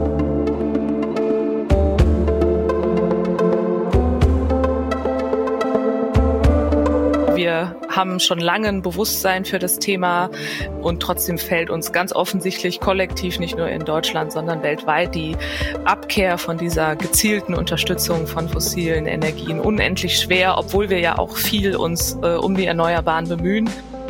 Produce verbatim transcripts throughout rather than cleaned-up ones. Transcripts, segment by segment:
Wir haben schon lange ein Bewusstsein für das Thema und trotzdem fällt uns ganz offensichtlich kollektiv, nicht nur in Deutschland, sondern weltweit, die Abkehr von dieser gezielten Unterstützung von fossilen Energien unendlich schwer, obwohl wir ja auch viel uns äh, um die Erneuerbaren bemühen.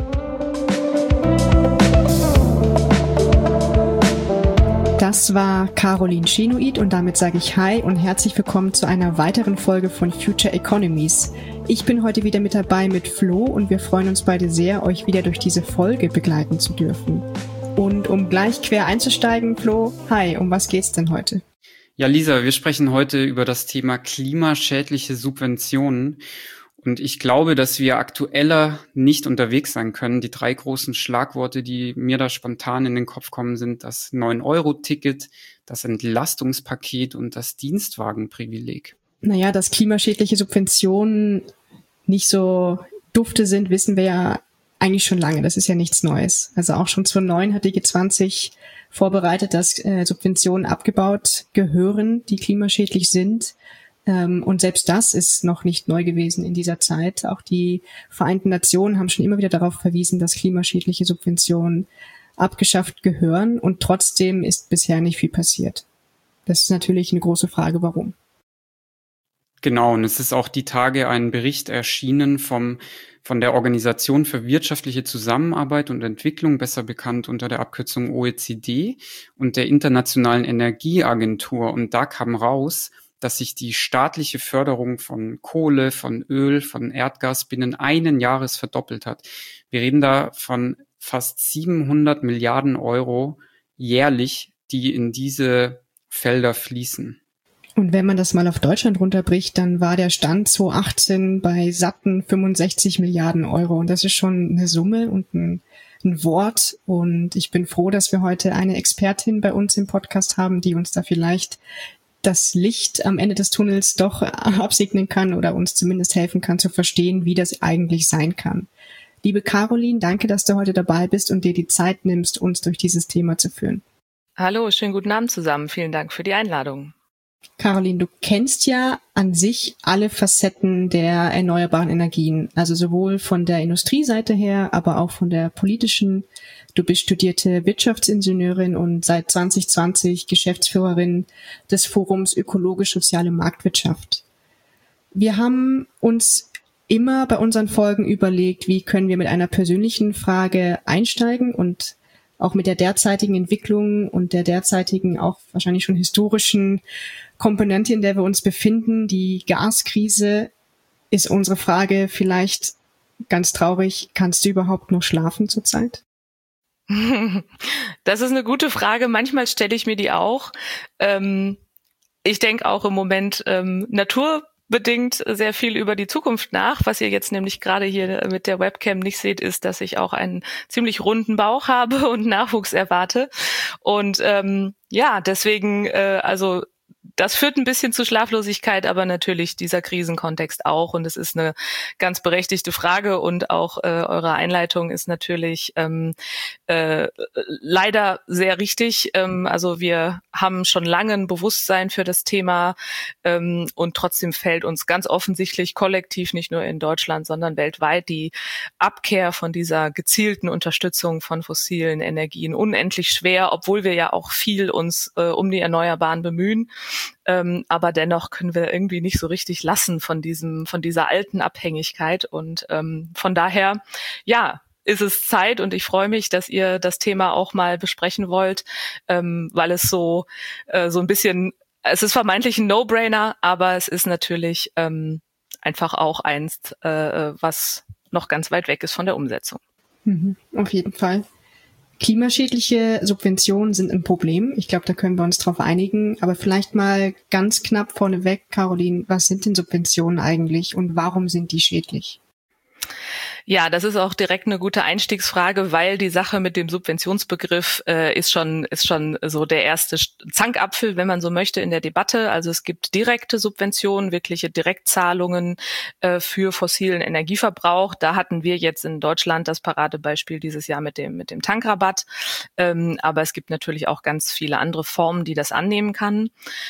Das war Caroline Schenoid und damit sage ich Hi und herzlich willkommen zu einer weiteren Folge von Future Economies. Ich bin heute wieder mit dabei mit Flo und wir freuen uns beide sehr, euch wieder durch diese Folge begleiten zu dürfen. Und um gleich quer einzusteigen, Flo, hi, um was geht's denn heute? Ja, Lisa, wir sprechen heute über das Thema klimaschädliche Subventionen. Und ich glaube, dass wir aktueller nicht unterwegs sein können. Die drei großen Schlagworte, die mir da spontan in den Kopf kommen, sind das neun Euro Ticket, das Entlastungspaket und das Dienstwagenprivileg. Naja, dass klimaschädliche Subventionen nicht so dufte sind, wissen wir ja eigentlich schon lange. Das ist ja nichts Neues. Also auch schon zweitausendneun hat die G zwanzig vorbereitet, dass äh, Subventionen abgebaut gehören, die klimaschädlich sind. Ähm, und selbst das ist noch nicht neu gewesen in dieser Zeit. Auch die Vereinten Nationen haben schon immer wieder darauf verwiesen, dass klimaschädliche Subventionen abgeschafft gehören. Und trotzdem ist bisher nicht viel passiert. Das ist natürlich eine große Frage, warum. Genau, und es ist auch die Tage ein Bericht erschienen vom von der Organisation für wirtschaftliche Zusammenarbeit und Entwicklung, besser bekannt unter der Abkürzung O E C D, und der Internationalen Energieagentur. Und da kam raus, dass sich die staatliche Förderung von Kohle, von Öl, von Erdgas binnen einen Jahres verdoppelt hat. Wir reden da von fast siebenhundert Milliarden Euro jährlich, die in diese Felder fließen. Und wenn man das mal auf Deutschland runterbricht, dann war der Stand zweitausendachtzehn bei satten fünfundsechzig Milliarden Euro. Und das ist schon eine Summe und ein, ein Wort. Und ich bin froh, dass wir heute eine Expertin bei uns im Podcast haben, die uns da vielleicht das Licht am Ende des Tunnels doch absegnen kann oder uns zumindest helfen kann zu verstehen, wie das eigentlich sein kann. Liebe Caroline, danke, dass du heute dabei bist und dir die Zeit nimmst, uns durch dieses Thema zu führen. Hallo, schönen guten Abend zusammen. Vielen Dank für die Einladung. Caroline, du kennst ja an sich alle Facetten der erneuerbaren Energien, also sowohl von der Industrieseite her, aber auch von der politischen. Du bist studierte Wirtschaftsingenieurin und seit zwanzig zwanzig Geschäftsführerin des Forums Ökologisch-Soziale Marktwirtschaft. Wir haben uns immer bei unseren Folgen überlegt, wie können wir mit einer persönlichen Frage einsteigen und auch mit der derzeitigen Entwicklung und der derzeitigen auch wahrscheinlich schon historischen Komponente, in der wir uns befinden, die Gaskrise, ist unsere Frage vielleicht ganz traurig, kannst du überhaupt noch schlafen zurzeit? Das ist eine gute Frage. Manchmal stelle ich mir die auch. Ähm, ich denke auch im Moment ähm, naturbedingt sehr viel über die Zukunft nach. Was ihr jetzt nämlich gerade hier mit der Webcam nicht seht, ist, dass ich auch einen ziemlich runden Bauch habe und Nachwuchs erwarte. Und ähm, ja, deswegen, äh, also das führt ein bisschen zu Schlaflosigkeit, aber natürlich dieser Krisenkontext auch. Und es ist eine ganz berechtigte Frage und auch äh, eure Einleitung ist natürlich ähm, äh, leider sehr richtig. Ähm, also wir haben schon lange ein Bewusstsein für das Thema ähm, und trotzdem fällt uns ganz offensichtlich kollektiv, nicht nur in Deutschland, sondern weltweit, die Abkehr von dieser gezielten Unterstützung von fossilen Energien unendlich schwer, obwohl wir ja auch viel uns äh, um die Erneuerbaren bemühen. Ähm, aber dennoch können wir irgendwie nicht so richtig lassen von diesem, von dieser alten Abhängigkeit und ähm, von daher, ja, ist es Zeit und ich freue mich, dass ihr das Thema auch mal besprechen wollt, ähm, weil es so äh, so ein bisschen, es ist vermeintlich ein No-Brainer, aber es ist natürlich ähm, einfach auch eins, äh, was noch ganz weit weg ist von der Umsetzung. Mhm, auf jeden Fall. Klimaschädliche Subventionen sind ein Problem. Ich glaube, da können wir uns drauf einigen. Aber vielleicht mal ganz knapp vorneweg, Caroline, was sind denn Subventionen eigentlich und warum sind die schädlich? Ja, das ist auch direkt eine gute Einstiegsfrage, weil die Sache mit dem Subventionsbegriff äh, ist schon ist schon so der erste Zankapfel, wenn man so möchte, in der Debatte. Also es gibt direkte Subventionen, wirkliche Direktzahlungen äh, für fossilen Energieverbrauch. Da hatten wir jetzt in Deutschland das Paradebeispiel dieses Jahr mit dem mit dem Tankrabatt. Ähm, aber es gibt natürlich auch ganz viele andere Formen, die das annehmen kann.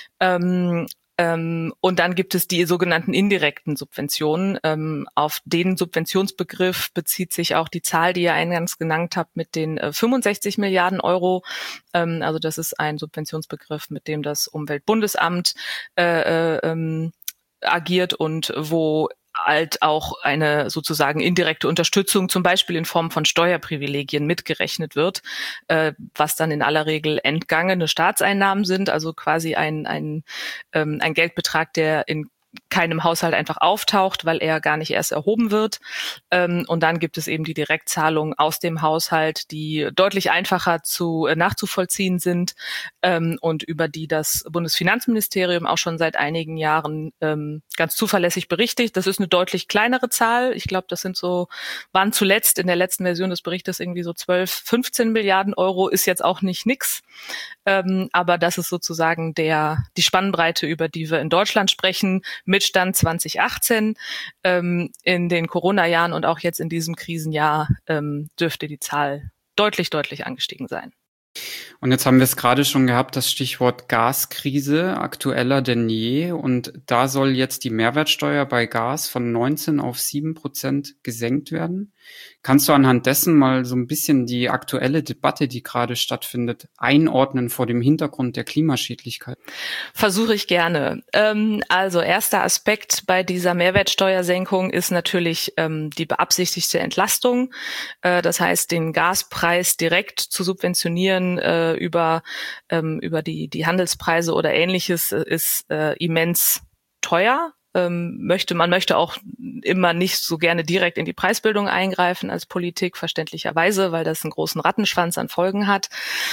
Ähm, Ähm, und dann gibt es die sogenannten indirekten Subventionen. Ähm, auf den Subventionsbegriff bezieht sich auch die Zahl, die ihr eingangs genannt habt, mit den äh, fünfundsechzig Milliarden Euro. Ähm, also das ist ein Subventionsbegriff, mit dem das Umweltbundesamt äh, äh, ähm, agiert und wo halt auch eine sozusagen indirekte Unterstützung, zum Beispiel in Form von Steuerprivilegien, mitgerechnet wird, äh, was dann in aller Regel entgangene Staatseinnahmen sind, also quasi ein, ein, ähm, ein Geldbetrag, der in keinem Haushalt einfach auftaucht, weil er gar nicht erst erhoben wird. Ähm, und dann gibt es eben die Direktzahlungen aus dem Haushalt, die deutlich einfacher zu äh, nachzuvollziehen sind ähm, und über die das Bundesfinanzministerium auch schon seit einigen Jahren ähm, ganz zuverlässig berichtet. Das ist eine deutlich kleinere Zahl. Ich glaube, das sind so, waren zuletzt in der letzten Version des Berichtes irgendwie so zwölf, fünfzehn Milliarden Euro, ist jetzt auch nicht nix. Ähm, aber das ist sozusagen der die Spannbreite, über die wir in Deutschland sprechen, mit Stand zwanzig achtzehn. Ähm, in den Corona-Jahren und auch jetzt in diesem Krisenjahr ähm, dürfte die Zahl deutlich, deutlich angestiegen sein. Und jetzt haben wir es gerade schon gehabt, das Stichwort Gaskrise, aktueller denn je. Und da soll jetzt die Mehrwertsteuer bei Gas von neunzehn auf sieben Prozent gesenkt werden. Kannst du anhand dessen mal so ein bisschen die aktuelle Debatte, die gerade stattfindet, einordnen vor dem Hintergrund der Klimaschädlichkeit? Versuche ich gerne. Ähm, also erster Aspekt bei dieser Mehrwertsteuersenkung ist natürlich ähm, die beabsichtigte Entlastung. Äh, das heißt, den Gaspreis direkt zu subventionieren äh, über ähm, über die die Handelspreise oder Ähnliches ist äh, immens teuer. Ähm, möchte, man möchte auch immer nicht so gerne direkt in die Preisbildung eingreifen als Politik, verständlicherweise, weil das einen großen Rattenschwanz an Folgen hat.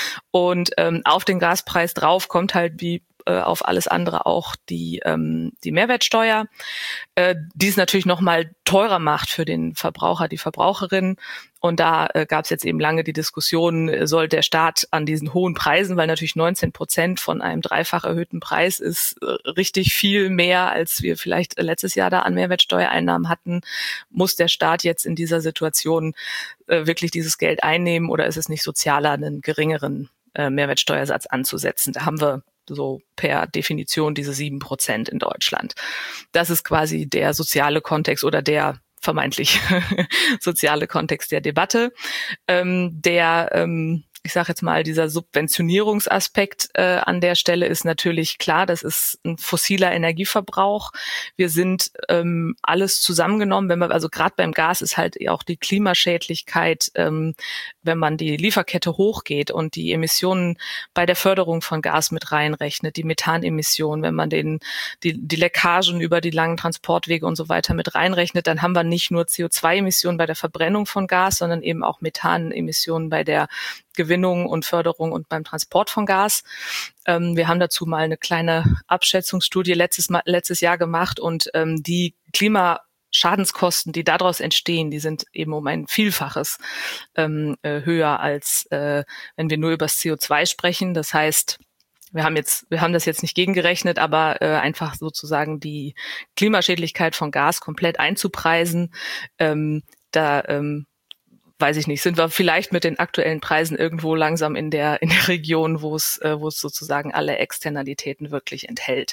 Und ähm, auf den Gaspreis drauf kommt halt wie äh, auf alles andere auch die ähm, die Mehrwertsteuer, äh, die es natürlich noch mal teurer macht für den Verbraucher, die Verbraucherin. Und da äh, gab es jetzt eben lange die Diskussion, äh, soll der Staat an diesen hohen Preisen, weil natürlich neunzehn Prozent von einem dreifach erhöhten Preis ist äh, richtig viel mehr, als wir vielleicht äh, letztes Jahr da an Mehrwertsteuereinnahmen hatten, muss der Staat jetzt in dieser Situation äh, wirklich dieses Geld einnehmen oder ist es nicht sozialer, einen geringeren äh, Mehrwertsteuersatz anzusetzen? Da haben wir so per Definition diese sieben Prozent in Deutschland. Das ist quasi der soziale Kontext oder der vermeintlich soziale Kontext der Debatte. Ähm, der, ähm, ich sage jetzt mal, dieser Subventionierungsaspekt äh, an der Stelle ist natürlich klar, das ist ein fossiler Energieverbrauch. Wir sind ähm, alles zusammengenommen, wenn man, also gerade beim Gas ist halt auch die Klimaschädlichkeit, ähm, wenn man die Lieferkette hochgeht und die Emissionen bei der Förderung von Gas mit reinrechnet, die Methanemissionen, wenn man den die, die Leckagen über die langen Transportwege und so weiter mit reinrechnet, dann haben wir nicht nur C O zwei Emissionen bei der Verbrennung von Gas, sondern eben auch Methanemissionen bei der Gewinnung und Förderung und beim Transport von Gas. Ähm, wir haben dazu mal eine kleine Abschätzungsstudie letztes Mal, letztes Jahr gemacht und ähm, die Klimaschadенskosten, die daraus entstehen, die sind eben um ein Vielfaches ähm, äh, höher als äh, wenn wir nur über das C O zwei sprechen. Das heißt, wir haben jetzt, wir haben das jetzt nicht gegengerechnet, aber äh, einfach sozusagen die Klimaschädlichkeit von Gas komplett einzupreisen, ähm, da ähm, weiß ich nicht, sind wir vielleicht mit den aktuellen Preisen irgendwo langsam in der in der Region, wo es äh, wo es sozusagen alle Externalitäten wirklich enthält.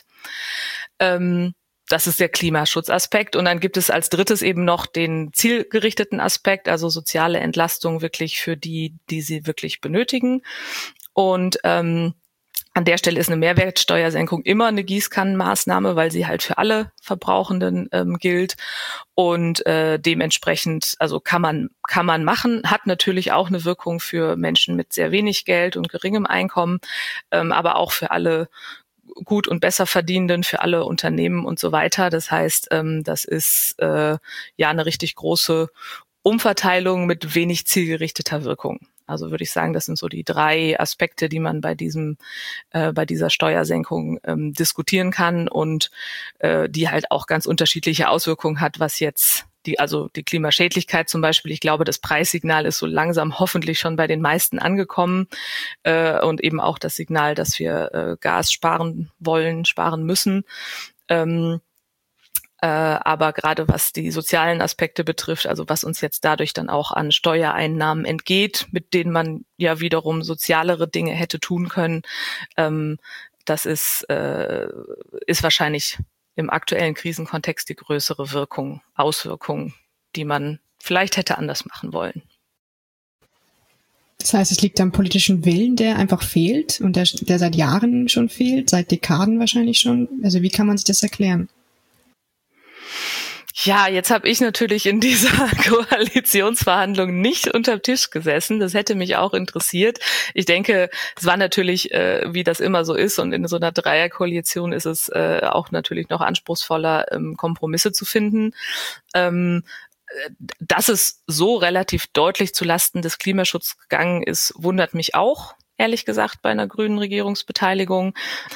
Ähm, das ist der Klimaschutzaspekt. Und dann gibt es als drittes eben noch den zielgerichteten Aspekt, also soziale Entlastung wirklich für die, die sie wirklich benötigen. Und ähm, an der Stelle ist eine Mehrwertsteuersenkung immer eine Gießkannenmaßnahme, weil sie halt für alle Verbrauchenden ähm, gilt und äh, dementsprechend, also kann man kann man machen, hat natürlich auch eine Wirkung für Menschen mit sehr wenig Geld und geringem Einkommen, ähm, aber auch für alle gut und besser Verdienenden, für alle Unternehmen und so weiter. Das heißt, ähm, das ist äh, ja eine richtig große Umverteilung mit wenig zielgerichteter Wirkung. Also würde ich sagen, das sind so die drei Aspekte, die man bei diesem, äh, bei dieser Steuersenkung ähm, diskutieren kann und äh, die halt auch ganz unterschiedliche Auswirkungen hat, was jetzt die, also die Klimaschädlichkeit zum Beispiel. Ich glaube, das Preissignal ist so langsam hoffentlich schon bei den meisten angekommen äh, und eben auch das Signal, dass wir äh, Gas sparen wollen, sparen müssen. Ähm, äh, aber gerade was die sozialen Aspekte betrifft, also was uns jetzt dadurch dann auch an Steuereinnahmen entgeht, mit denen man ja wiederum sozialere Dinge hätte tun können, ähm, das ist, äh, ist wahrscheinlich im aktuellen Krisenkontext die größere Wirkung, Auswirkung, die man vielleicht hätte anders machen wollen. Das heißt, es liegt am politischen Willen, der einfach fehlt und der, der seit Jahren schon fehlt, seit Dekaden wahrscheinlich schon. Also wie kann man sich das erklären? Ja, jetzt habe ich natürlich in dieser Koalitionsverhandlung nicht unterm Tisch gesessen. Das hätte mich auch interessiert. Ich denke, es war natürlich, äh, wie das immer so ist, und in so einer Dreierkoalition ist es äh, auch natürlich noch anspruchsvoller, ähm, Kompromisse zu finden. Ähm, dass es so relativ deutlich zu Lasten des Klimaschutzes gegangen ist, wundert mich auch, ehrlich gesagt, bei einer grünen Regierungsbeteiligung.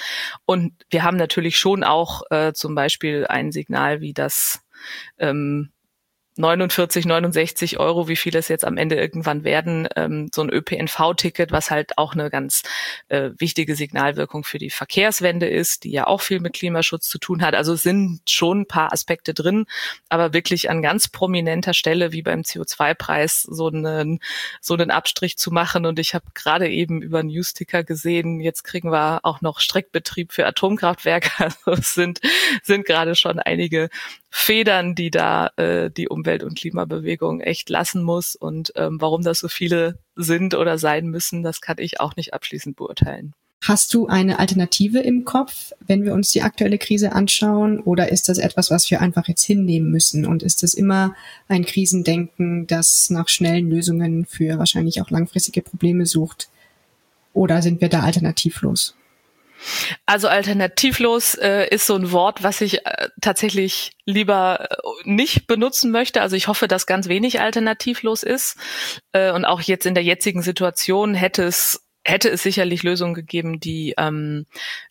Und wir haben natürlich schon auch äh, zum Beispiel ein Signal wie das ähm, neunundvierzig, neunundsechzig Euro, wie viel es jetzt am Ende irgendwann werden, ähm, so ein Ö P N V-Ticket, was halt auch eine ganz äh, wichtige Signalwirkung für die Verkehrswende ist, die ja auch viel mit Klimaschutz zu tun hat. Also es sind schon ein paar Aspekte drin, aber wirklich an ganz prominenter Stelle, wie beim C O zwei Preis, so einen, so einen Abstrich zu machen. Und ich habe gerade eben über Newsticker gesehen, jetzt kriegen wir auch noch Streckbetrieb für Atomkraftwerke. Also es sind, sind gerade schon einige Federn, die da äh, die Umwelt- und Klimabewegung echt lassen muss. Und ähm, warum das so viele sind oder sein müssen, das kann ich auch nicht abschließend beurteilen. Hast du eine Alternative im Kopf, wenn wir uns die aktuelle Krise anschauen? Oder ist das etwas, was wir einfach jetzt hinnehmen müssen? Und ist das immer ein Krisendenken, das nach schnellen Lösungen für wahrscheinlich auch langfristige Probleme sucht? Oder sind wir da alternativlos? Also alternativlos äh, ist so ein Wort, was ich äh, tatsächlich lieber äh, nicht benutzen möchte. Also ich hoffe, dass ganz wenig alternativlos ist. Äh, und auch jetzt in der jetzigen Situation hätte es hätte es sicherlich Lösungen gegeben, die ähm,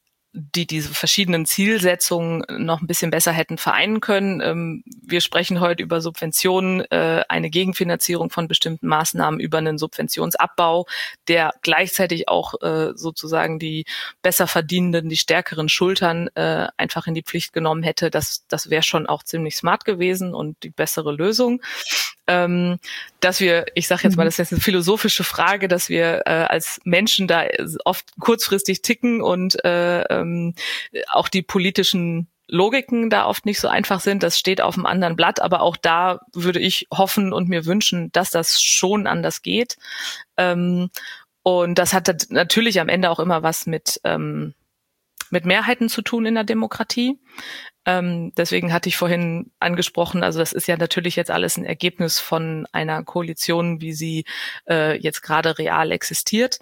die diese verschiedenen Zielsetzungen noch ein bisschen besser hätten vereinen können. Ähm, wir sprechen heute über Subventionen, äh, eine Gegenfinanzierung von bestimmten Maßnahmen über einen Subventionsabbau, der gleichzeitig auch äh, sozusagen die besser verdienenden, die stärkeren Schultern äh, einfach in die Pflicht genommen hätte. Das, das wäre schon auch ziemlich smart gewesen und die bessere Lösung. Ähm, dass wir, ich sage jetzt mal, das ist jetzt eine philosophische Frage, dass wir äh, als Menschen da oft kurzfristig ticken und äh, ähm, auch die politischen Logiken da oft nicht so einfach sind. Das steht auf einem anderen Blatt, aber auch da würde ich hoffen und mir wünschen, dass das schon anders geht. Ähm, und das hat natürlich am Ende auch immer was mit ähm, mit Mehrheiten zu tun in der Demokratie. Ähm, deswegen hatte ich vorhin angesprochen, also das ist ja natürlich jetzt alles ein Ergebnis von einer Koalition, wie sie äh, jetzt gerade real existiert.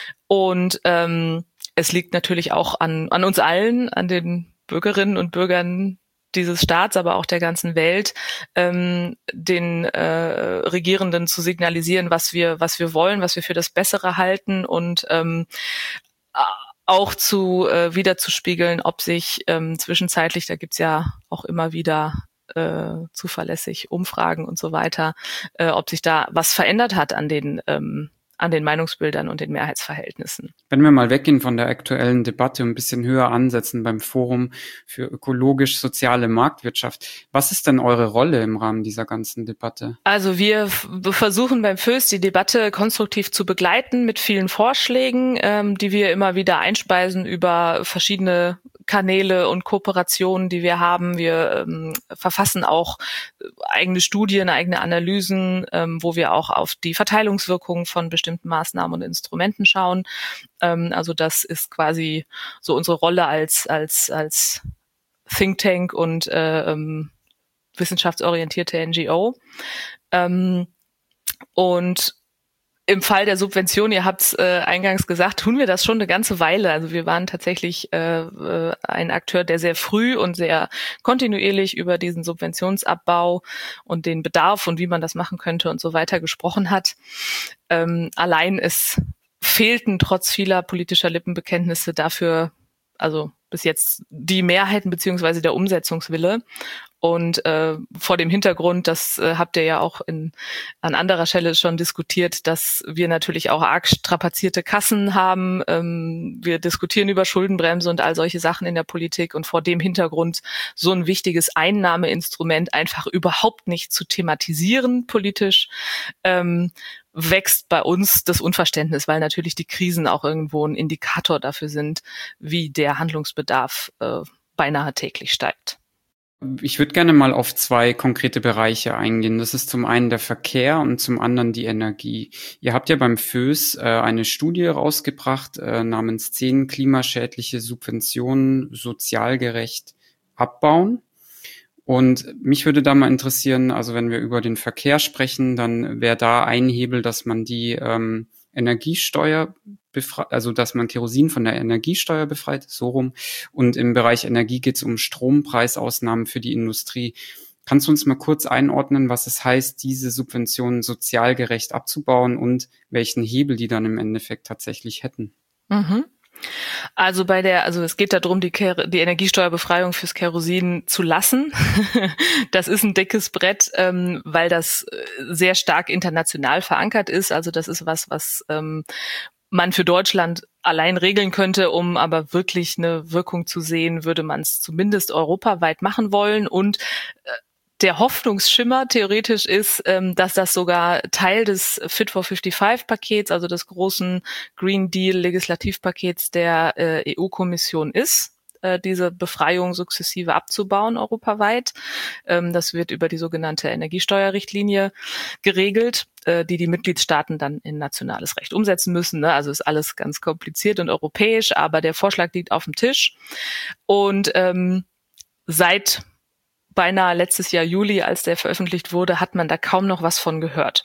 Und ähm, es liegt natürlich auch an, an uns allen, an den Bürgerinnen und Bürgern dieses Staats, aber auch der ganzen Welt, ähm, den äh, Regierenden zu signalisieren, was wir, was wir wollen, was wir für das Bessere halten und ähm, auch zu äh, wiederzuspiegeln, ob sich ähm, zwischenzeitlich, da gibt's ja auch immer wieder äh, zuverlässig Umfragen und so weiter, äh, ob sich da was verändert hat an den ähm, an den Meinungsbildern und den Mehrheitsverhältnissen. Wenn wir mal weggehen von der aktuellen Debatte und ein bisschen höher ansetzen beim Forum für ökologisch-soziale Marktwirtschaft, was ist denn eure Rolle im Rahmen dieser ganzen Debatte? Also wir f- versuchen beim F Ö S die Debatte konstruktiv zu begleiten mit vielen Vorschlägen, ähm, die wir immer wieder einspeisen über verschiedene Kanäle und Kooperationen, die wir haben. Wir ähm, verfassen auch eigene Studien, eigene Analysen, ähm, wo wir auch auf die Verteilungswirkungen von bestimmten Maßnahmen und Instrumenten schauen. Ähm, also das ist quasi so unsere Rolle als als als Think Tank und äh, ähm, wissenschaftsorientierte N G O. Ähm, und im Fall der Subvention, ihr habt es äh, eingangs gesagt, tun wir das schon eine ganze Weile. Also wir waren tatsächlich äh, äh, ein Akteur, der sehr früh und sehr kontinuierlich über diesen Subventionsabbau und den Bedarf und wie man das machen könnte und so weiter gesprochen hat. Ähm, allein es fehlten trotz vieler politischer Lippenbekenntnisse dafür also bis jetzt die Mehrheiten beziehungsweise der Umsetzungswille. Und äh, vor dem Hintergrund, das äh, habt ihr ja auch in, an anderer Stelle schon diskutiert, dass wir natürlich auch arg strapazierte Kassen haben. Ähm, wir diskutieren über Schuldenbremse und all solche Sachen in der Politik. Und vor dem Hintergrund so ein wichtiges Einnahmeinstrument einfach überhaupt nicht zu thematisieren politisch, ähm, wächst bei uns das Unverständnis, weil natürlich die Krisen auch irgendwo ein Indikator dafür sind, wie der Handlungsbedarf äh, beinahe täglich steigt. Ich würde gerne mal auf zwei konkrete Bereiche eingehen. Das ist zum einen der Verkehr und zum anderen die Energie. Ihr habt ja beim F Ö S äh, eine Studie rausgebracht äh, namens zehn klimaschädliche Subventionen sozialgerecht abbauen. Und mich würde da mal interessieren, also wenn wir über den Verkehr sprechen, dann wäre da ein Hebel, dass man die ähm, Energiesteuer befreit, also dass man Kerosin von der Energiesteuer befreit, so rum. Und im Bereich Energie geht es um Strompreisausnahmen für die Industrie. Kannst du uns mal kurz einordnen, was es heißt, diese Subventionen sozial gerecht abzubauen und welchen Hebel die dann im Endeffekt tatsächlich hätten? Mhm. Also bei der, also es geht darum, die, Ker- die Energiesteuerbefreiung fürs Kerosin zu lassen. Das ist ein dickes Brett, ähm, weil das sehr stark international verankert ist. Also das ist was, was ähm, man für Deutschland allein regeln könnte, um aber wirklich eine Wirkung zu sehen, würde man es zumindest europaweit machen wollen. Und äh, der Hoffnungsschimmer theoretisch ist, ähm, dass das sogar Teil des Fit for fünfundfünfzig-Pakets, also des großen Green Deal-Legislativpakets der äh, E U-Kommission ist, äh, diese Befreiung sukzessive abzubauen europaweit. Ähm, das wird über die sogenannte Energiesteuerrichtlinie geregelt, äh, die die Mitgliedstaaten dann in nationales Recht umsetzen müssen. Ne? Also ist alles ganz kompliziert und europäisch, aber der Vorschlag liegt auf dem Tisch. Und ähm, seit beinahe letztes Jahr Juli, als der veröffentlicht wurde, hat man da kaum noch was von gehört.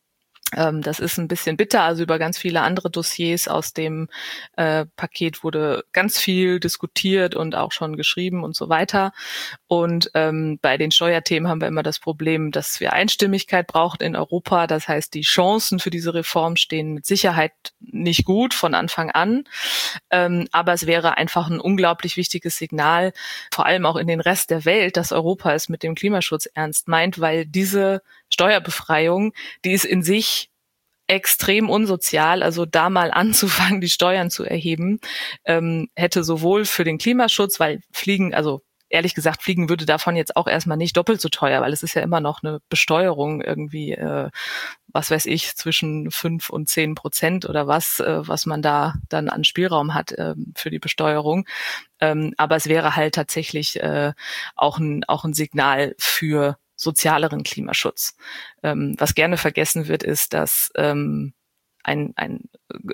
Ähm, das ist ein bisschen bitter, also über ganz viele andere Dossiers aus dem äh, Paket wurde ganz viel diskutiert und auch schon geschrieben und so weiter. Und ähm, bei den Steuerthemen haben wir immer das Problem, dass wir Einstimmigkeit brauchen in Europa. Das heißt, die Chancen für diese Reform stehen mit Sicherheit nicht gut von Anfang an. Ähm, aber es wäre einfach ein unglaublich wichtiges Signal, vor allem auch in den Rest der Welt, dass Europa es mit dem Klimaschutz ernst meint, weil diese Steuerbefreiung, die ist in sich extrem unsozial, also da mal anzufangen, die Steuern zu erheben, ähm, hätte sowohl für den Klimaschutz, weil Fliegen, also ehrlich gesagt, Fliegen würde davon jetzt auch erstmal nicht doppelt so teuer, weil es ist ja immer noch eine Besteuerung irgendwie, äh, was weiß ich, zwischen fünf und zehn Prozent oder was, äh, was man da dann an Spielraum hat äh, für die Besteuerung. Ähm, aber es wäre halt tatsächlich äh, auch ein, auch ein Signal für sozialeren Klimaschutz. Ähm, was gerne vergessen wird, ist, dass ähm, ein, ein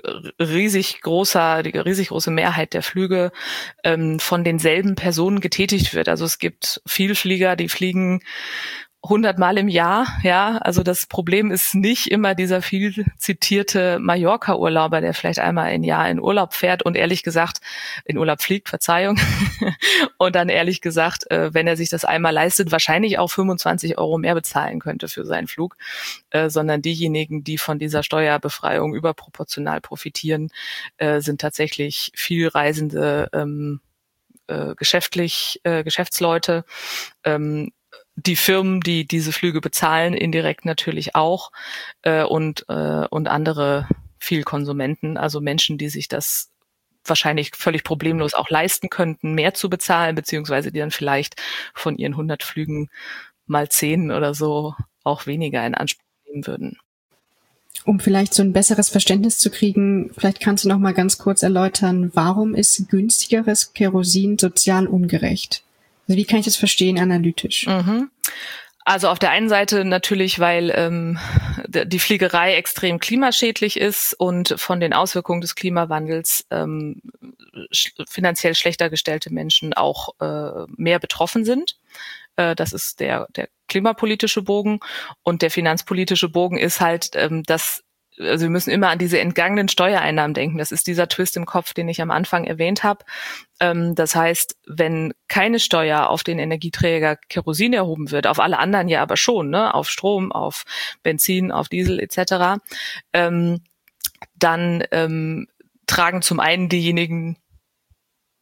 riesig großer, die riesig große Mehrheit der Flüge ähm, von denselben Personen getätigt wird. Also es gibt Vielflieger, die fliegen hundertmal im Jahr, ja. Also das Problem ist nicht immer dieser viel zitierte Mallorca-Urlauber, der vielleicht einmal im Jahr in Urlaub fährt und ehrlich gesagt in Urlaub fliegt, Verzeihung, und dann ehrlich gesagt, äh, wenn er sich das einmal leistet, wahrscheinlich auch fünfundzwanzig Euro mehr bezahlen könnte für seinen Flug, äh, sondern diejenigen, die von dieser Steuerbefreiung überproportional profitieren, äh, sind tatsächlich viel reisende ähm, äh, geschäftlich äh, Geschäftsleute, ähm, die Firmen, die diese Flüge bezahlen, indirekt natürlich auch, äh, und äh, und andere viel Konsumenten, also Menschen, die sich das wahrscheinlich völlig problemlos auch leisten könnten, mehr zu bezahlen, beziehungsweise die dann vielleicht von ihren hundert Flügen mal zehn oder so auch weniger in Anspruch nehmen würden. Um vielleicht so ein besseres Verständnis zu kriegen, vielleicht kannst du noch mal ganz kurz erläutern, warum ist günstigeres Kerosin sozial ungerecht? Also wie kann ich das verstehen analytisch? Mhm. Also auf der einen Seite natürlich, weil ähm, die Fliegerei extrem klimaschädlich ist und von den Auswirkungen des Klimawandels ähm, sch- finanziell schlechter gestellte Menschen auch äh, mehr betroffen sind. Äh, das ist der, der klimapolitische Bogen. Und der finanzpolitische Bogen ist halt, ähm, dass also wir müssen immer an diese entgangenen Steuereinnahmen denken. Das ist dieser Twist im Kopf, den ich am Anfang erwähnt habe. Ähm, das heißt, wenn keine Steuer auf den Energieträger Kerosin erhoben wird, auf alle anderen ja aber schon, ne, auf Strom, auf Benzin, auf Diesel et cetera, ähm, dann ähm, tragen zum einen diejenigen,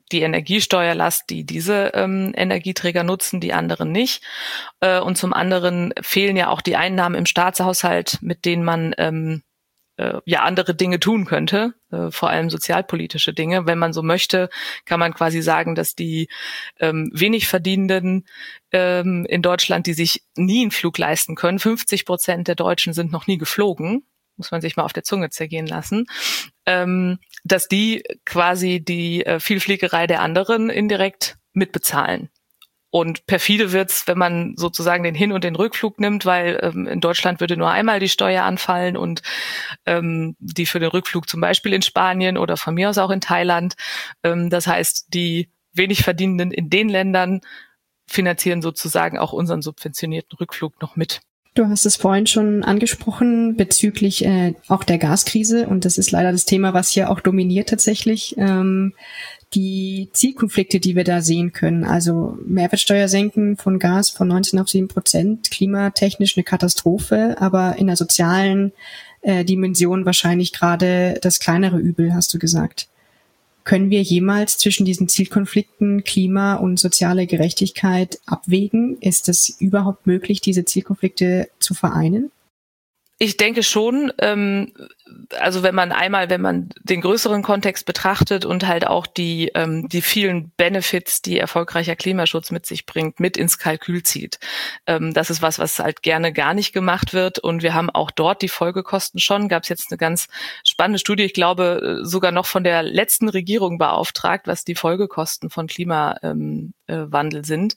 die Energiesteuerlast, die diese ähm, Energieträger nutzen, die anderen nicht. Äh, und zum anderen fehlen ja auch die Einnahmen im Staatshaushalt, mit denen man ähm, äh, ja andere Dinge tun könnte, äh, vor allem sozialpolitische Dinge. Wenn man so möchte, kann man quasi sagen, dass die ähm, wenig Verdienenden ähm, in Deutschland, die sich nie einen Flug leisten können, fünfzig Prozent der Deutschen sind noch nie geflogen, muss man sich mal auf der Zunge zergehen lassen, ähm, dass die quasi die äh, Vielfliegerei der anderen indirekt mitbezahlen. Und perfide wird's, wenn man sozusagen den Hin- und den Rückflug nimmt, weil ähm, in Deutschland würde nur einmal die Steuer anfallen und ähm, die für den Rückflug zum Beispiel in Spanien oder von mir aus auch in Thailand. Ähm, das heißt, die wenig Verdienenden in den Ländern finanzieren sozusagen auch unseren subventionierten Rückflug noch mit. Du hast es vorhin schon angesprochen bezüglich äh, auch der Gaskrise und das ist leider das Thema, was hier auch dominiert tatsächlich. Ähm, die Zielkonflikte, die wir da sehen können, also Mehrwertsteuer senken von Gas von neunzehn auf sieben Prozent, klimatechnisch eine Katastrophe, aber in der sozialen äh, Dimension wahrscheinlich gerade das kleinere Übel, hast du gesagt. Können wir jemals zwischen diesen Zielkonflikten Klima und soziale Gerechtigkeit abwägen? Ist es überhaupt möglich, diese Zielkonflikte zu vereinen? Ich denke schon, ähm, also wenn man einmal, wenn man den größeren Kontext betrachtet und halt auch die ähm, die vielen Benefits, die erfolgreicher Klimaschutz mit sich bringt, mit ins Kalkül zieht. Ähm, das ist was, was halt gerne gar nicht gemacht wird und wir haben auch dort die Folgekosten schon. Gab es jetzt eine ganz spannende Studie, ich glaube sogar noch von der letzten Regierung beauftragt, was die Folgekosten von Klimawandel ähm, äh, sind.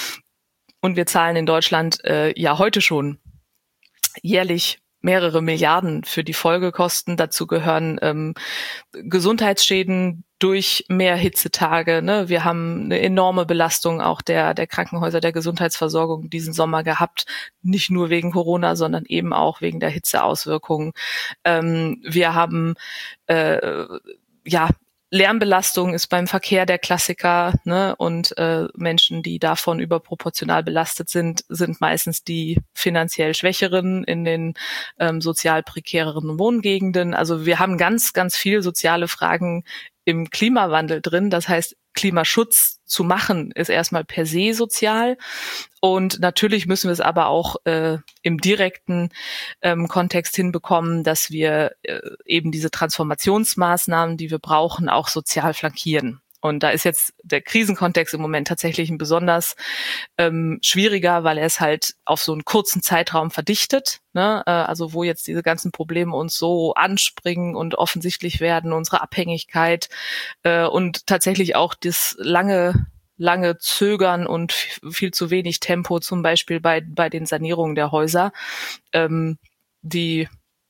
Und wir zahlen in Deutschland äh, ja heute schon jährlich mehrere Milliarden für die Folgekosten. Dazu gehören ähm, Gesundheitsschäden durch mehr Hitzetage. Ne? Wir haben eine enorme Belastung auch der, der Krankenhäuser, der Gesundheitsversorgung diesen Sommer gehabt. Nicht nur wegen Corona, sondern eben auch wegen der Hitzeauswirkungen. Ähm, wir haben äh, ja Lärmbelastung ist beim Verkehr der Klassiker, ne? Und äh, Menschen, die davon überproportional belastet sind, sind meistens die finanziell Schwächeren in den ähm, sozial prekäreren Wohngegenden. Also wir haben ganz, ganz viel soziale Fragen im Klimawandel drin. Das heißt, Klimaschutz zu machen ist erstmal per se sozial. Und natürlich müssen wir es aber auch äh, im direkten ähm, Kontext hinbekommen, dass wir äh, eben diese Transformationsmaßnahmen, die wir brauchen, auch sozial flankieren. Und da ist jetzt der Krisenkontext im Moment tatsächlich ein besonders ähm, schwieriger, weil er es halt auf so einen kurzen Zeitraum verdichtet, ne? Äh, also wo jetzt diese ganzen Probleme uns so anspringen und offensichtlich werden, unsere Abhängigkeit äh, und tatsächlich auch das lange lange Zögern und f- viel zu wenig Tempo, zum Beispiel bei bei den Sanierungen der Häuser, ähm, die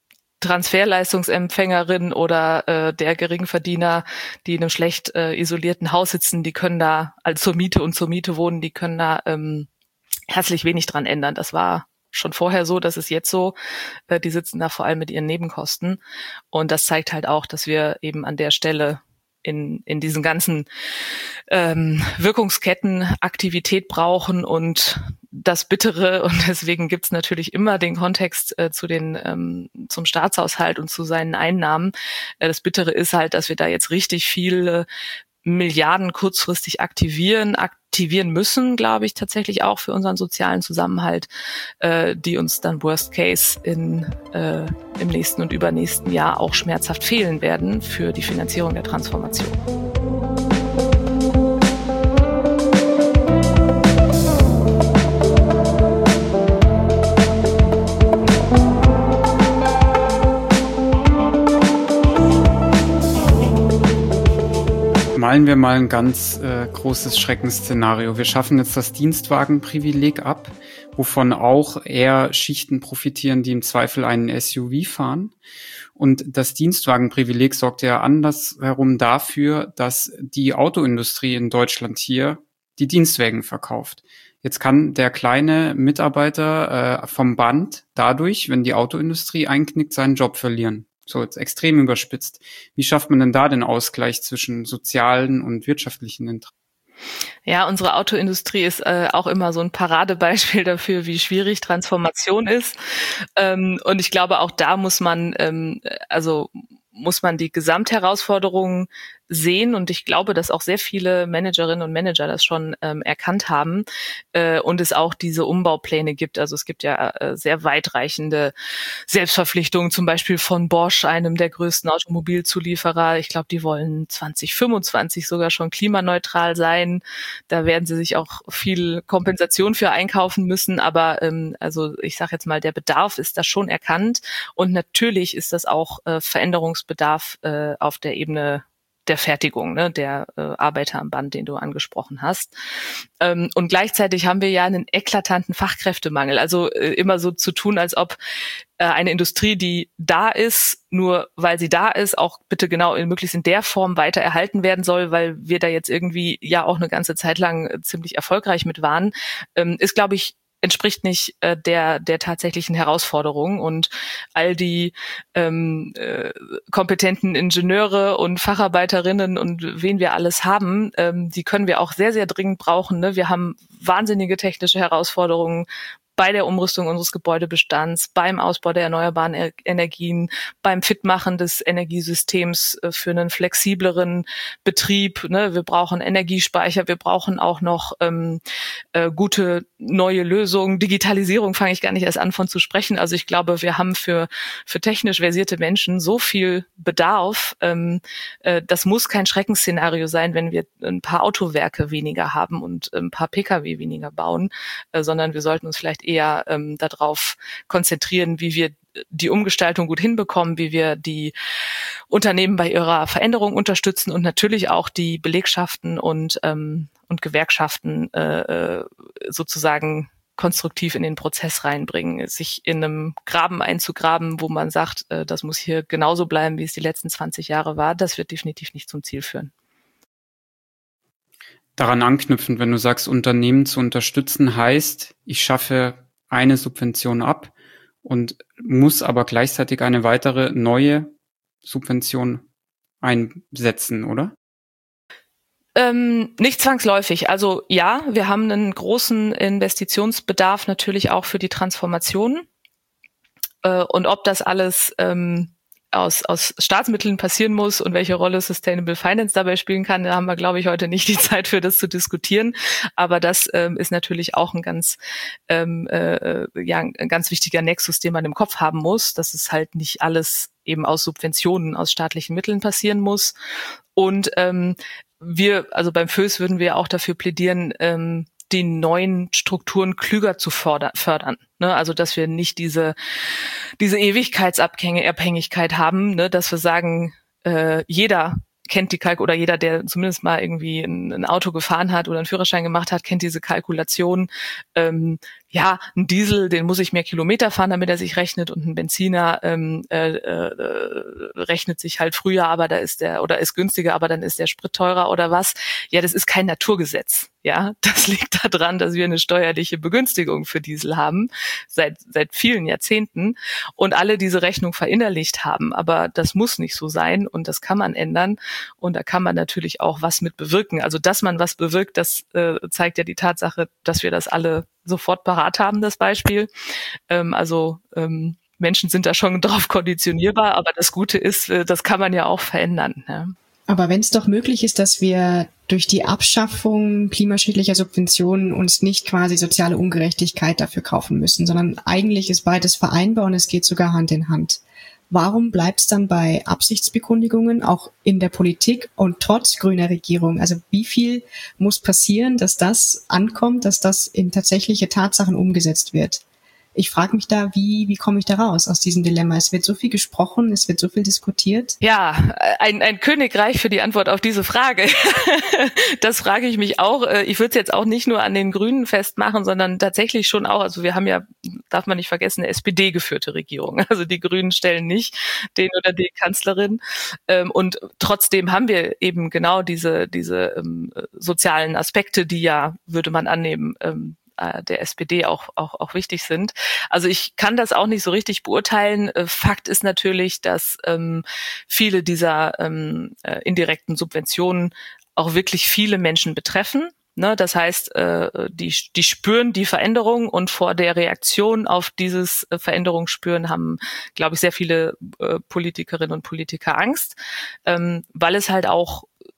Transferleistungsempfängerin oder äh, der Geringverdiener, die in einem schlecht äh, isolierten Haus sitzen, die können da, also zur Miete und zur Miete wohnen, die können da ähm, herzlich wenig dran ändern. Das war schon vorher so, das ist jetzt so. Äh, die sitzen da vor allem mit ihren Nebenkosten. Und das zeigt halt auch, dass wir eben an der Stelle in in diesen ganzen ähm, Wirkungsketten Aktivität brauchen und das Bittere, und deswegen gibt's natürlich immer den Kontext äh, zu den ähm, zum Staatshaushalt und zu seinen Einnahmen. Äh, das Bittere ist halt, dass wir da jetzt richtig viele Milliarden kurzfristig aktivieren, aktivieren müssen, glaube ich, tatsächlich auch für unseren sozialen Zusammenhalt, äh, die uns dann Worst Case in, äh, im nächsten und übernächsten Jahr auch schmerzhaft fehlen werden für die Finanzierung der Transformation. Malen wir mal ein ganz äh, großes Schreckensszenario. Wir schaffen jetzt das Dienstwagenprivileg ab, wovon auch eher Schichten profitieren, die im Zweifel einen S U V fahren. Und das Dienstwagenprivileg sorgt ja andersherum dafür, dass die Autoindustrie in Deutschland hier die Dienstwagen verkauft. Jetzt kann der kleine Mitarbeiter äh, vom Band dadurch, wenn die Autoindustrie einknickt, seinen Job verlieren. So jetzt extrem überspitzt. Wie schafft man denn da den Ausgleich zwischen sozialen und wirtschaftlichen Interessen? Ja, unsere Autoindustrie ist äh, auch immer so ein Paradebeispiel dafür, wie schwierig Transformation ist. Ähm, und ich glaube, auch da muss man, ähm, also muss man die Gesamtherausforderungen sehen und ich glaube, dass auch sehr viele Managerinnen und Manager das schon ähm, erkannt haben äh, und es auch diese Umbaupläne gibt. Also es gibt ja äh, sehr weitreichende Selbstverpflichtungen, zum Beispiel von Bosch, einem der größten Automobilzulieferer. Ich glaube, die wollen zwanzig fünfundzwanzig sogar schon klimaneutral sein. Da werden sie sich auch viel Kompensation für einkaufen müssen. Aber ähm, also ich sage jetzt mal, der Bedarf ist da schon erkannt und natürlich ist das auch äh, Veränderungsbedarf äh, auf der Ebene der Fertigung, ne, der äh, Arbeiter am Band, den du angesprochen hast. Ähm, und gleichzeitig haben wir ja einen eklatanten Fachkräftemangel. Also äh, immer so zu tun, als ob äh, eine Industrie, die da ist, nur weil sie da ist, auch bitte genau in, möglichst in der Form weiter erhalten werden soll, weil wir da jetzt irgendwie ja auch eine ganze Zeit lang äh, ziemlich erfolgreich mit waren, ähm, ist, glaube ich, entspricht nicht äh, der der tatsächlichen Herausforderung und all die ähm, äh, kompetenten Ingenieure und Facharbeiterinnen und wen wir alles haben, ähm, die können wir auch sehr, sehr dringend brauchen. Ne? Wir haben wahnsinnige technische Herausforderungen bei der Umrüstung unseres Gebäudebestands, beim Ausbau der erneuerbaren er- Energien, beim Fitmachen des Energiesystems äh, für einen flexibleren Betrieb. Ne? Wir brauchen Energiespeicher, wir brauchen auch noch ähm, äh, gute neue Lösungen. Digitalisierung fange ich gar nicht erst an von zu sprechen. Also ich glaube, wir haben für für technisch versierte Menschen so viel Bedarf. Ähm, äh, das muss kein Schreckensszenario sein, wenn wir ein paar Autowerke weniger haben und ein paar Pkw weniger bauen, äh, sondern wir sollten uns vielleicht eher ähm, darauf konzentrieren, wie wir die Umgestaltung gut hinbekommen, wie wir die Unternehmen bei ihrer Veränderung unterstützen und natürlich auch die Belegschaften und ähm, und Gewerkschaften äh, sozusagen konstruktiv in den Prozess reinbringen, sich in einem Graben einzugraben, wo man sagt, äh, das muss hier genauso bleiben, wie es die letzten zwanzig Jahre war, das wird definitiv nicht zum Ziel führen. Daran anknüpfend, wenn du sagst, Unternehmen zu unterstützen, heißt, ich schaffe eine Subvention ab und muss aber gleichzeitig eine weitere neue Subvention einsetzen, oder? Ähm, nicht zwangsläufig. Also ja, wir haben einen großen Investitionsbedarf natürlich auch für die Transformation. Äh, und ob das alles ähm, aus, aus Staatsmitteln passieren muss und welche Rolle Sustainable Finance dabei spielen kann, da haben wir, glaube ich, heute nicht die Zeit für das zu diskutieren. Aber das ähm, ist natürlich auch ein ganz, ähm, äh, ja, ein ganz wichtiger Nexus, den man im Kopf haben muss, dass es halt nicht alles eben aus Subventionen, aus staatlichen Mitteln passieren muss. Und ähm, wir, also beim F Ö S würden wir auch dafür plädieren, ähm, die neuen Strukturen klüger zu fördern, fördern. Ne? Also dass wir nicht diese diese Ewigkeitsabhängigkeit haben, ne? Dass wir sagen, äh, jeder kennt die Kalk oder jeder, der zumindest mal irgendwie ein, ein Auto gefahren hat oder einen Führerschein gemacht hat, kennt diese Kalkulation. Ähm, ja, ein Diesel, den muss ich mehr Kilometer fahren, damit er sich rechnet, und ein Benziner ähm, äh, äh, rechnet sich halt früher, aber da ist der, oder ist günstiger, aber dann ist der Sprit teurer oder was. Ja, das ist kein Naturgesetz. Ja, das liegt daran, dass wir eine steuerliche Begünstigung für Diesel haben seit seit vielen Jahrzehnten und alle diese Rechnung verinnerlicht haben. Aber das muss nicht so sein und das kann man ändern und da kann man natürlich auch was mit bewirken. Also dass man was bewirkt, das äh, zeigt ja die Tatsache, dass wir das alle sofort parat haben, das Beispiel. Ähm, also ähm, Menschen sind da schon drauf konditionierbar, aber das Gute ist, äh, das kann man ja auch verändern. Ja. Aber wenn es doch möglich ist, dass wir durch die Abschaffung klimaschädlicher Subventionen uns nicht quasi soziale Ungerechtigkeit dafür kaufen müssen, sondern eigentlich ist beides vereinbar und es geht sogar Hand in Hand. Warum bleibt es dann bei Absichtsbekundigungen auch in der Politik und trotz grüner Regierung? Also wie viel muss passieren, dass das ankommt, dass das in tatsächliche Tatsachen umgesetzt wird? Ich frage mich da, wie wie komme ich da raus aus diesem Dilemma? Es wird so viel gesprochen, es wird so viel diskutiert. Ja, ein, ein Königreich für die Antwort auf diese Frage. Das frage ich mich auch. Ich würde es jetzt auch nicht nur an den Grünen festmachen, sondern tatsächlich schon auch, also wir haben ja, darf man nicht vergessen, eine S P D-geführte Regierung. Also die Grünen stellen nicht den oder die Kanzlerin. Und trotzdem haben wir eben genau diese, diese sozialen Aspekte, die ja, würde man annehmen, der S P D auch, auch, auch wichtig sind. Also ich kann das auch nicht so richtig beurteilen. Fakt ist natürlich, dass ähm, viele dieser ähm, äh, indirekten Subventionen auch wirklich viele Menschen betreffen. Ne, das heißt, äh, die, die spüren die Veränderung und vor der Reaktion auf dieses äh, Veränderungsspüren haben, glaube ich, sehr viele äh, Politikerinnen und Politiker Angst, ähm, weil es halt auch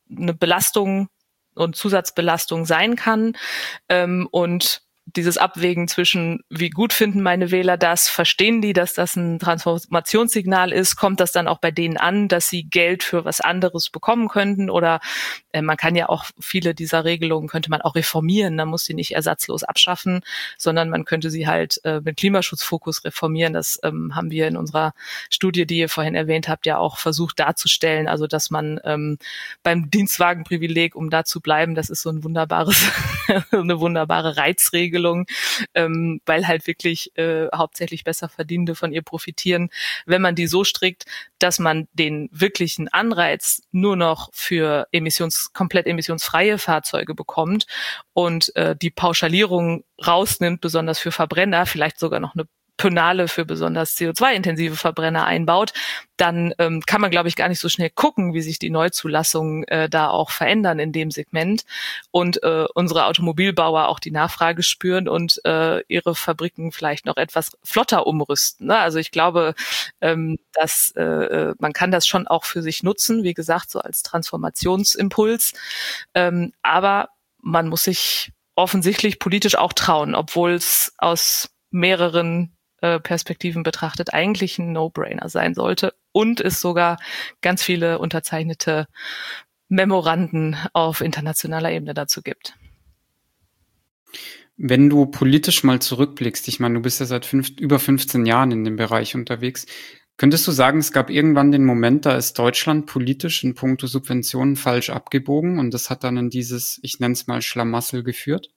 eine Belastung und Zusatzbelastung sein kann. Ähm, und dieses Abwägen zwischen, wie gut finden meine Wähler das, verstehen die, dass das ein Transformationssignal ist, kommt das dann auch bei denen an, dass sie Geld für was anderes bekommen könnten, oder äh, man kann ja auch viele dieser Regelungen, könnte man auch reformieren, man muss sie nicht ersatzlos abschaffen, sondern man könnte sie halt äh, mit Klimaschutzfokus reformieren. Das ähm, haben wir in unserer Studie, die ihr vorhin erwähnt habt, ja auch versucht darzustellen, also dass man ähm, beim Dienstwagenprivileg, um da zu bleiben, das ist so ein wunderbares, eine wunderbare Reizregelung, Ähm, weil halt wirklich äh, hauptsächlich Besserverdienende von ihr profitieren. Wenn man die so strickt, dass man den wirklichen Anreiz nur noch für emissions komplett emissionsfreie Fahrzeuge bekommt und äh, die Pauschalierung rausnimmt, besonders für Verbrenner, vielleicht sogar noch eine Penale für besonders C O zwei intensive Verbrenner einbaut, dann ähm, kann man, glaube ich, gar nicht so schnell gucken, wie sich die Neuzulassungen äh, da auch verändern in dem Segment und äh, unsere Automobilbauer auch die Nachfrage spüren und äh, ihre Fabriken vielleicht noch etwas flotter umrüsten. Ne? Also ich glaube, ähm, dass äh, man kann das schon auch für sich nutzen, wie gesagt, so als Transformationsimpuls, ähm, aber man muss sich offensichtlich politisch auch trauen, obwohl es aus mehreren Perspektiven betrachtet eigentlich ein No-Brainer sein sollte und es sogar ganz viele unterzeichnete Memoranden auf internationaler Ebene dazu gibt. Wenn du politisch mal zurückblickst, ich meine, du bist ja seit fünf, über fünfzehn Jahren in dem Bereich unterwegs, könntest du sagen, es gab irgendwann den Moment, da ist Deutschland politisch in puncto Subventionen falsch abgebogen und das hat dann in dieses, ich nenne es mal Schlamassel geführt?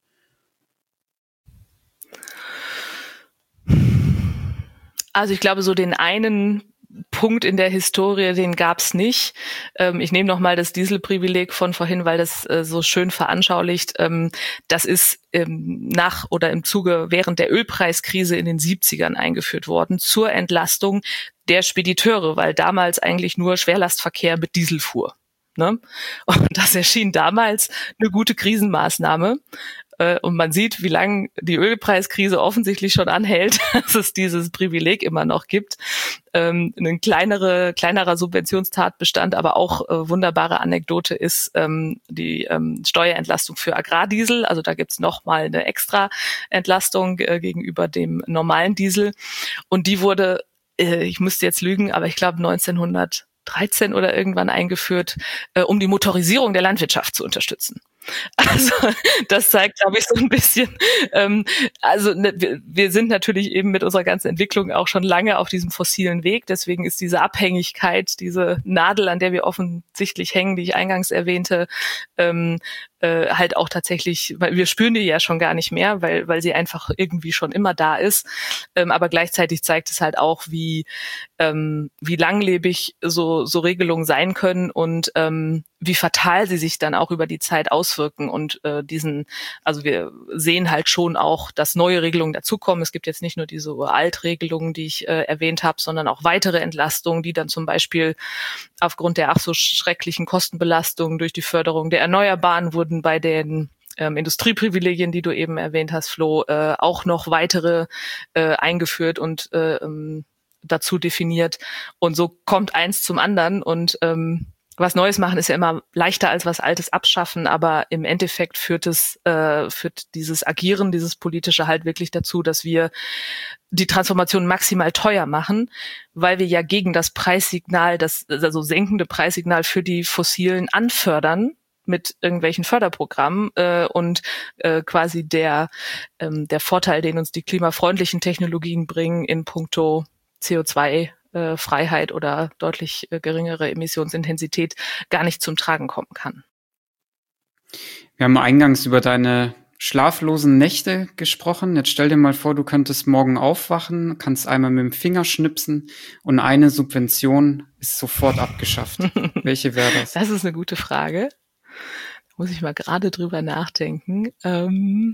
Also ich glaube, so den einen Punkt in der Historie, den gab's nicht. Ähm, ich nehme nochmal das Dieselprivileg von vorhin, weil das äh, so schön veranschaulicht. Ähm, das ist ähm, nach oder im Zuge während der Ölpreiskrise in den siebzigern eingeführt worden zur Entlastung der Spediteure, weil damals eigentlich nur Schwerlastverkehr mit Diesel fuhr. Ne? Und das erschien damals eine gute Krisenmaßnahme. Und man sieht, wie lange die Ölpreiskrise offensichtlich schon anhält, dass es dieses Privileg immer noch gibt. Ähm, ein kleinere, kleinerer Subventionstatbestand, aber auch äh, wunderbare Anekdote ist ähm, die ähm, Steuerentlastung für Agrardiesel. Also da gibt's noch mal eine extra Entlastung äh, gegenüber dem normalen Diesel. Und die wurde, äh, ich müsste jetzt lügen, aber ich glaube neunzehnhundertdreizehn oder irgendwann eingeführt, äh, um die Motorisierung der Landwirtschaft zu unterstützen. Also das zeigt, glaube ich, so ein bisschen, ähm, also ne, wir, wir sind natürlich eben mit unserer ganzen Entwicklung auch schon lange auf diesem fossilen Weg, deswegen ist diese Abhängigkeit, diese Nadel, an der wir offensichtlich hängen, die ich eingangs erwähnte, ähm, äh, halt auch tatsächlich, weil wir spüren die ja schon gar nicht mehr, weil weil sie einfach irgendwie schon immer da ist, ähm, aber gleichzeitig zeigt es halt auch, wie ähm, wie langlebig so so Regelungen sein können und ähm, wie fatal sie sich dann auch über die Zeit auswirken und äh, diesen, also wir sehen halt schon auch, dass neue Regelungen dazukommen. Es gibt jetzt nicht nur diese Altregelungen, die ich äh, erwähnt habe, sondern auch weitere Entlastungen, die dann zum Beispiel aufgrund der ach so schrecklichen Kostenbelastungen durch die Förderung der Erneuerbaren wurden bei den ähm, Industrieprivilegien, die du eben erwähnt hast, Flo, äh, auch noch weitere äh, eingeführt und äh, ähm, dazu definiert. Und so kommt eins zum anderen und ähm, was Neues machen ist ja immer leichter als was Altes abschaffen, aber im Endeffekt führt es, äh, führt dieses Agieren, dieses Politische halt wirklich dazu, dass wir die Transformation maximal teuer machen, weil wir ja gegen das Preissignal, das also senkende Preissignal für die Fossilen anfördern mit irgendwelchen Förderprogrammen äh, und äh, quasi der ähm, der Vorteil, den uns die klimafreundlichen Technologien bringen in puncto C O zwei Freiheit oder deutlich geringere Emissionsintensität gar nicht zum Tragen kommen kann. Wir haben eingangs über deine schlaflosen Nächte gesprochen. Jetzt stell dir mal vor, du könntest morgen aufwachen, kannst einmal mit dem Finger schnipsen und eine Subvention ist sofort abgeschafft. Welche wäre das? Das ist eine gute Frage. Da muss ich mal gerade drüber nachdenken. Ähm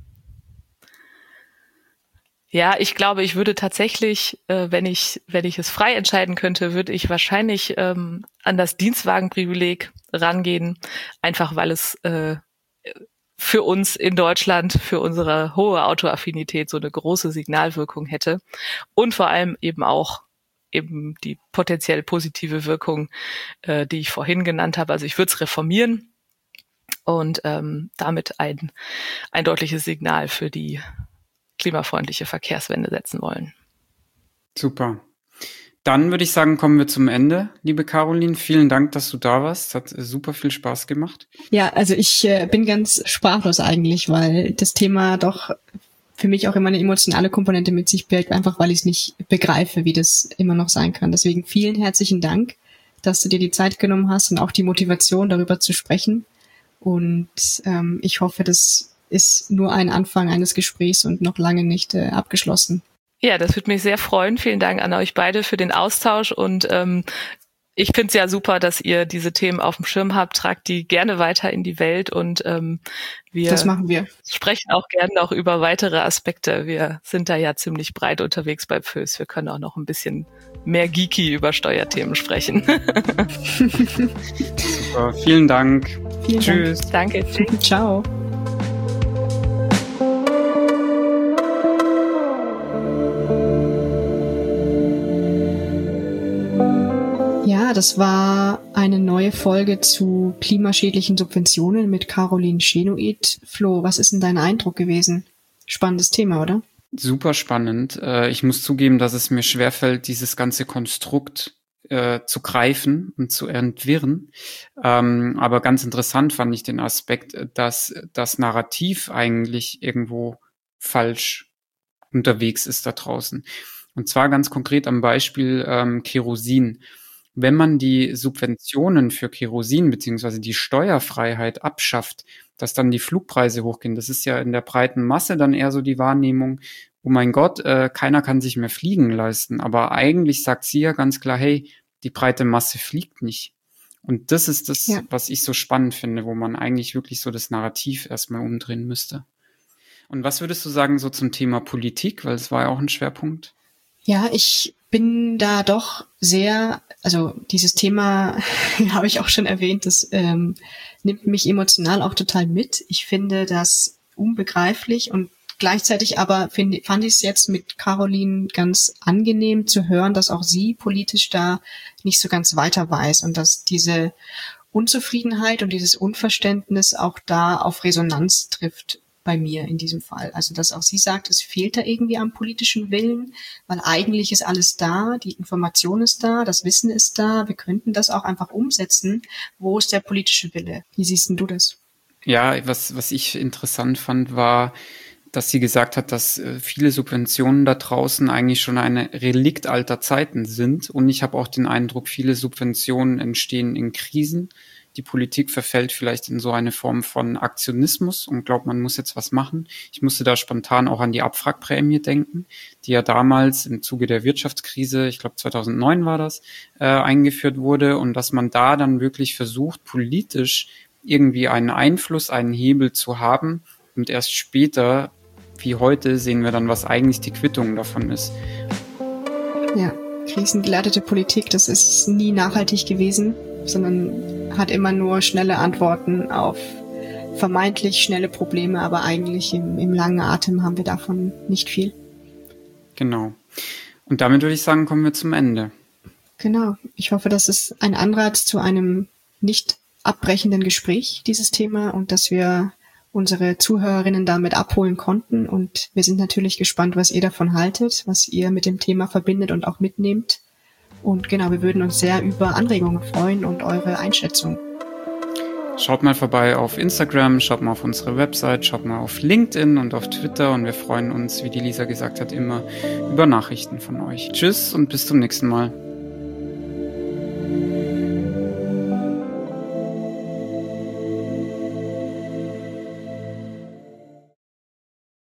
Ja, ich glaube, ich würde tatsächlich, äh, wenn ich wenn ich es frei entscheiden könnte, würde ich wahrscheinlich ähm, an das Dienstwagenprivileg rangehen, einfach weil es äh, für uns in Deutschland, für unsere hohe Autoaffinität so eine große Signalwirkung hätte und vor allem eben auch eben die potenziell positive Wirkung, äh, die ich vorhin genannt habe. Also ich würde es reformieren und ähm, damit ein, ein deutliches Signal für die klimafreundliche Verkehrswende setzen wollen. Super. Dann würde ich sagen, kommen wir zum Ende, liebe Caroline. Vielen Dank, dass du da warst. Hat super viel Spaß gemacht. Ja, also ich äh, bin ganz sprachlos eigentlich, weil das Thema doch für mich auch immer eine emotionale Komponente mit sich birgt, einfach weil ich es nicht begreife, wie das immer noch sein kann. Deswegen vielen herzlichen Dank, dass du dir die Zeit genommen hast und auch die Motivation, darüber zu sprechen. Und ähm, ich hoffe, das ist nur ein Anfang eines Gesprächs und noch lange nicht äh, abgeschlossen. Ja, das würde mich sehr freuen. Vielen Dank an euch beide für den Austausch und ähm, ich finde es ja super, dass ihr diese Themen auf dem Schirm habt. Tragt die gerne weiter in die Welt und ähm, wir, das machen wir. Sprechen auch gerne noch über weitere Aspekte. Wir sind da ja ziemlich breit unterwegs bei P F Ö S. Wir können auch noch ein bisschen mehr geeky über Steuerthemen sprechen. Super, vielen Dank. Vielen Tschüss. Dank. Danke. Tschüss. Ciao. Ja, das war eine neue Folge zu klimaschädlichen Subventionen mit Caroline Schenoid. Flo, was ist denn dein Eindruck gewesen? Spannendes Thema, oder? Super spannend. Ich muss zugeben, dass es mir schwerfällt, dieses ganze Konstrukt äh, zu greifen und zu entwirren. Ähm, aber ganz interessant fand ich den Aspekt, dass das Narrativ eigentlich irgendwo falsch unterwegs ist da draußen. Und zwar ganz konkret am Beispiel ähm, Kerosin. Wenn man die Subventionen für Kerosin beziehungsweise die Steuerfreiheit abschafft, dass dann die Flugpreise hochgehen, das ist ja in der breiten Masse dann eher so die Wahrnehmung, oh mein Gott, äh, keiner kann sich mehr fliegen leisten. Aber eigentlich sagt sie ja ganz klar, hey, die breite Masse fliegt nicht. Und das ist das, ja, was ich so spannend finde, wo man eigentlich wirklich so das Narrativ erstmal umdrehen müsste. Und was würdest du sagen so zum Thema Politik, weil es war ja auch ein Schwerpunkt? Ja, ich bin da doch sehr, also dieses Thema habe ich auch schon erwähnt, das ähm, nimmt mich emotional auch total mit. Ich finde das unbegreiflich und gleichzeitig aber find, fand ich es jetzt mit Caroline ganz angenehm zu hören, dass auch sie politisch da nicht so ganz weiter weiß und dass diese Unzufriedenheit und dieses Unverständnis auch da auf Resonanz trifft bei mir in diesem Fall. Also dass auch sie sagt, es fehlt da irgendwie am politischen Willen, weil eigentlich ist alles da, die Information ist da, das Wissen ist da, wir könnten das auch einfach umsetzen. Wo ist der politische Wille? Wie siehst denn du das? Ja, was, was ich interessant fand, war, dass sie gesagt hat, dass viele Subventionen da draußen eigentlich schon ein Relikt alter Zeiten sind. Und ich habe auch den Eindruck, viele Subventionen entstehen in Krisen. Die Politik verfällt vielleicht in so eine Form von Aktionismus und glaubt, man muss jetzt was machen. Ich musste da spontan auch an die Abwrackprämie denken, die ja damals im Zuge der Wirtschaftskrise, ich glaube zweitausendneun war das, äh, eingeführt wurde und dass man da dann wirklich versucht, politisch irgendwie einen Einfluss, einen Hebel zu haben und erst später, wie heute, sehen wir dann, was eigentlich die Quittung davon ist. Ja, krisengeleitete Politik, das ist nie nachhaltig gewesen, sondern hat immer nur schnelle Antworten auf vermeintlich schnelle Probleme, aber eigentlich im, im langen Atem haben wir davon nicht viel. Genau. Und damit würde ich sagen, kommen wir zum Ende. Genau. Ich hoffe, das ist ein Anreiz zu einem nicht abbrechenden Gespräch, dieses Thema, und dass wir unsere Zuhörerinnen damit abholen konnten. Und wir sind natürlich gespannt, was ihr davon haltet, was ihr mit dem Thema verbindet und auch mitnehmt. Und genau, wir würden uns sehr über Anregungen freuen und eure Einschätzung. Schaut mal vorbei auf Instagram, schaut mal auf unsere Website, schaut mal auf LinkedIn und auf Twitter und wir freuen uns, wie die Lisa gesagt hat, immer über Nachrichten von euch. Tschüss und bis zum nächsten Mal.